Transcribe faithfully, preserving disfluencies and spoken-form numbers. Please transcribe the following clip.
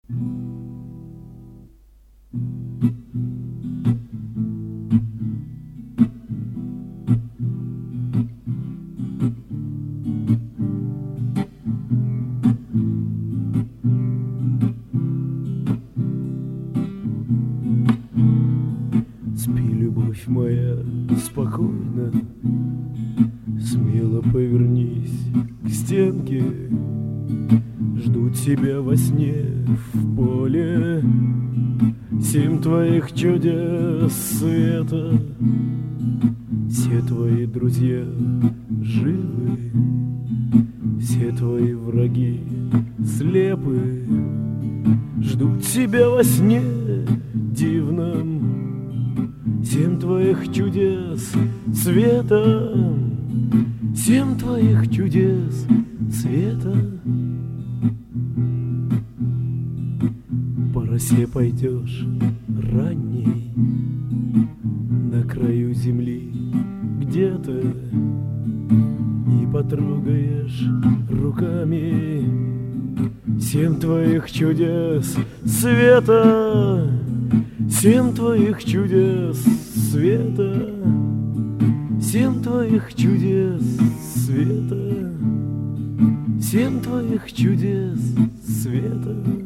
Спи, любовь моя, спокойно, смело повернись к стенке. Жду тебя во сне в поле, семь твоих чудес света. Все твои друзья живы, все твои враги слепы. Ждут тебя во сне дивном, семь твоих чудес света, семь твоих чудес света. По росе пойдешь ранней, на краю земли где-то, и потрогаешь руками семь твоих чудес света, семь твоих чудес света, семь твоих чудес света, семь твоих чудес света.